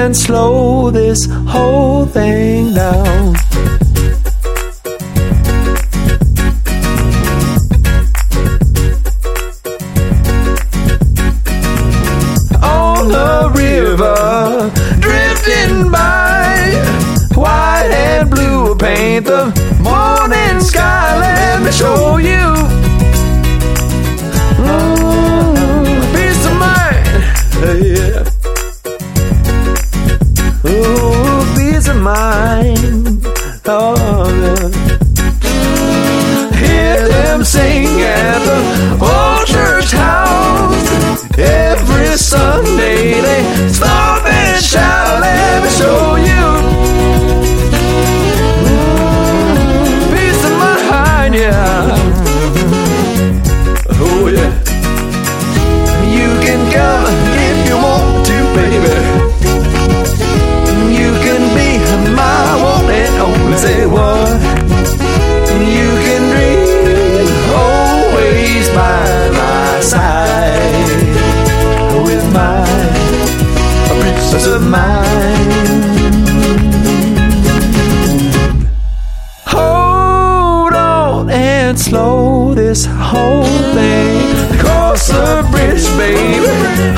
and slow this whole thing down. On the river, drifting by, white and blue paint the morning sky. Let me show you peace of mind. Yeah. Oh, peace of mind. Oh, yeah. Hear them sing at the old church house. Every Sunday they stop and shout. Let me show you peace of mind, yeah. Oh, yeah. You can come if you want to, baby. You can be my one and only. Say what? You can dream always by my side with my princess of mine. Hold on and slow this whole thing. Cross the bridge, baby.